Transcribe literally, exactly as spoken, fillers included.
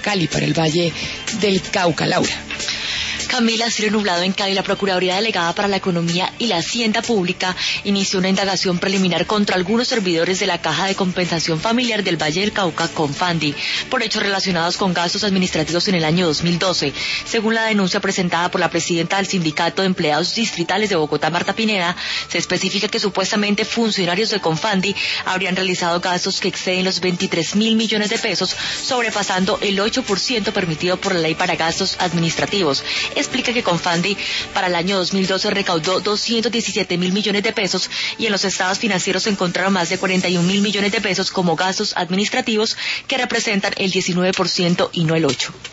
Cali, para el Valle del Cauca. Laura. Camila, cielo nublado en Cali. La Procuraduría Delegada para la Economía y la Hacienda Pública inició una indagación preliminar contra algunos servidores de la Caja de Compensación Familiar del Valle del Cauca, Confandi, por hechos relacionados con gastos administrativos en el año dos mil doce. Según la denuncia presentada por la presidenta del Sindicato de Empleados Distritales de Bogotá, Marta Pineda, se especifica que supuestamente funcionarios de Confandi habrían realizado gastos que exceden los veintitrés mil millones de pesos, sobrepasando el ocho por ciento permitido por la Ley para Gastos Administrativos. Explica que Confandi para el año dos mil doce recaudó doscientos diecisiete mil millones de pesos y en los estados financieros se encontraron más de cuarenta y un mil millones de pesos como gastos administrativos que representan el diecinueve por ciento y no el ocho por ciento.